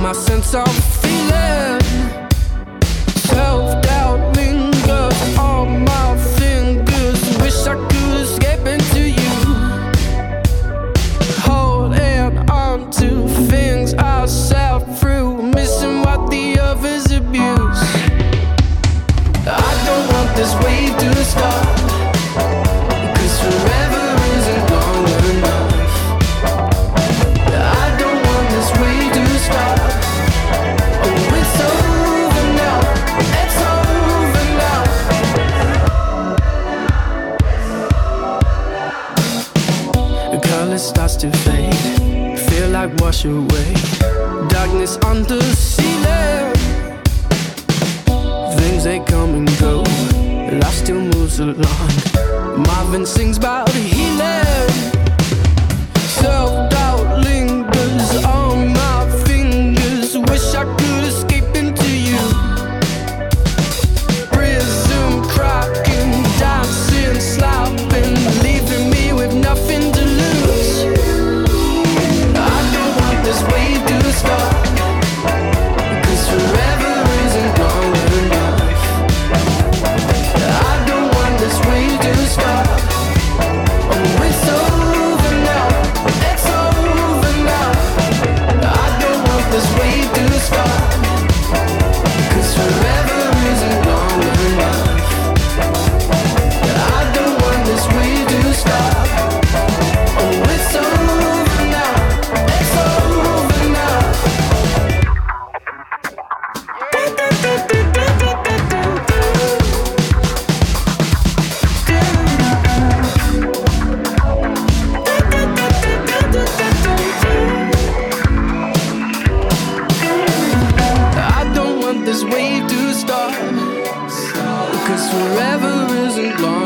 my sense of feeling. Self-doubt lingers on my fingers. Wish I could escape into you. Holding on to things I sat through, missing what the others abuse. I don't want this wave to stop, 'cause forever isn't long enough. I don't want this wave to stop. Oh, it's over now. It's over now. The color starts to fade, feel like wash away. Darkness on the ceiling. Things they come and go, life still moves along. Marvin sings about healing. Self-doubt lingers on my fingers. Wish I could escape into you. Prism cracking, dancing, slapping, leaving me with nothing to lose. I don't want this wave to stop, 'cause forever isn't long enough. I don't want this wave to stop. Oh, it's over now. It's over now. I don't want this wave to stop, 'cause forever isn't long enough. I don't want this wave to stop. Oh, it's over now. It's over now. I don't want this wave to stop, 'cause forever isn't long